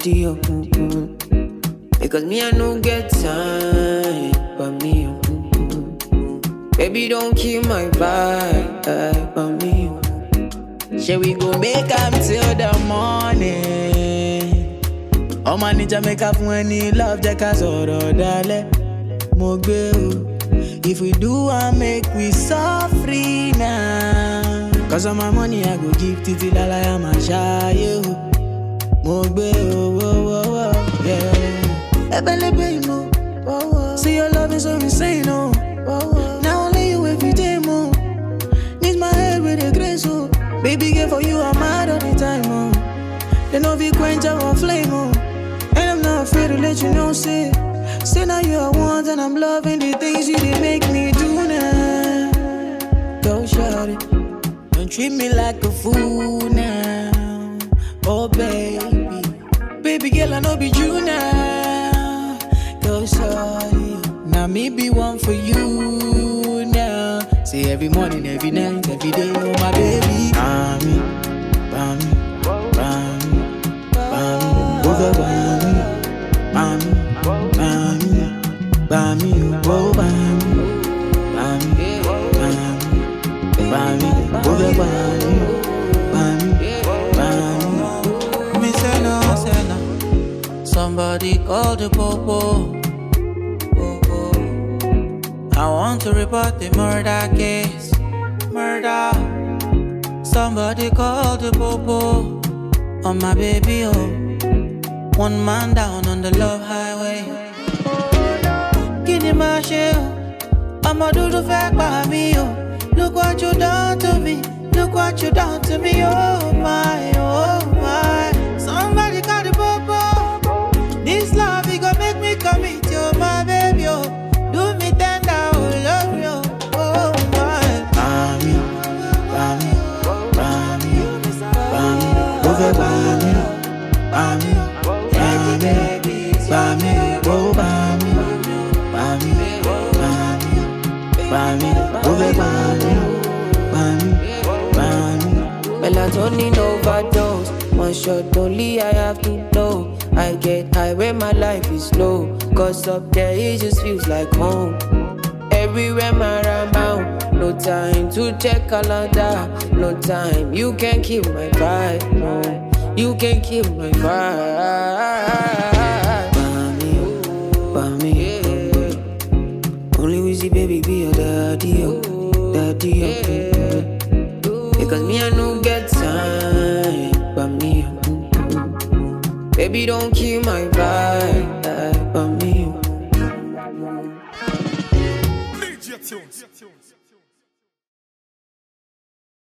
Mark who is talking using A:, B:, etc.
A: daddy, oh. Because me, I no get time, but me, oh. Baby, don't kill my vibe, but me, oh.
B: Shall we go make up till the morning? Oh man, need to make up when he love the casoro dale. Mogbe o. If we do, I make we so free now. Cause of my money, I go give titi lala ya ma shy. Mogbe o, yeah. Ebelebe mo. See your love is so insane, oh. Now only you every day, mo. Need my head with a grace, oh. Baby, girl, for you, I'm mad all the time, oh. They know we quench our flame, oh. And I'm not afraid to let you know, say now you are one, and I'm loving the things you did make me do now. Go shawty, don't treat me like a fool now. Oh, baby, baby girl, I know be you now. Go shawty, now me be one for you now. Say every morning, every night, every day, oh my baby. Bami, bami, bami, bami, over bami, bami, bami, bami, oh bami, bami, bami, over bami, bami, bami.
C: Me say no, somebody call the popo. I want to report the murder case. Murder. Somebody call the popo on my baby, oh. One man down on the love highway. Kini ma ṣe o, ọmọ dúdú fẹ́ pa mí o. Look what you done to me. Look what you done to me, oh my, oh my. Somebody call the popo. This love, it gon' make me commit to my baby, oh. Do me tender, oh, love you, oh my.
B: Bami, bami, bami, bami, over bami, bami, bami, bami, oh bami, bami, bami, bami, over bami, bami, bami.
A: Melatonin overdose. One shot only, I have to blow. I get high when my life is low. Cause up there it just feels like home. Everywhere my around. No time to check calendar. No time, you can't kill my vibe. No, you can't kill my vibe. Bami, only Wizzy baby be your daddy, oh. Daddy, oh. Because me, I no get time, but me, baby, don't kill my vibe, but me.
D: Lead your tunes.